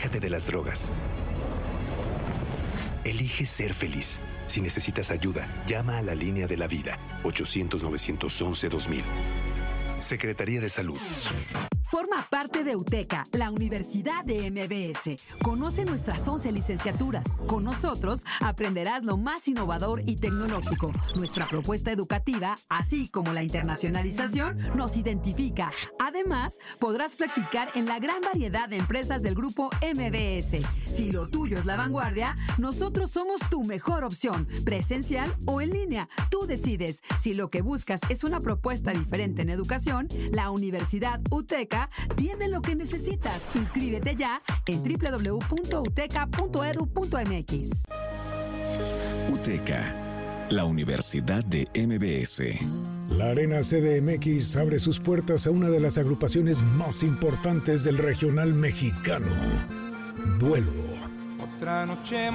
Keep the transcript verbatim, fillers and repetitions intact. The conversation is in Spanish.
Aléjate de las drogas. Elige ser feliz. Si necesitas ayuda, llama a la línea de la vida, ochocientos, novecientos once, dos mil. Secretaría de Salud. Forma parte de UTECA, la Universidad de M B S. Conoce nuestras once licenciaturas. Con nosotros aprenderás lo más innovador y tecnológico. Nuestra propuesta educativa, así como la internacionalización, nos identifica. Además, podrás practicar en la gran variedad de empresas del grupo M B S. Si lo tuyo es la vanguardia, nosotros somos tu mejor opción, presencial o en línea. Tú decides. Si lo que buscas es una propuesta diferente en educación, la Universidad UTECA tiene lo que necesitas. Inscríbete ya en doble u doble u doble u punto uteca punto e d u punto m x. UTECA, la Universidad de M B S. La Arena C D M X abre sus puertas a una de las agrupaciones más importantes del regional mexicano. Duelo. Otra noche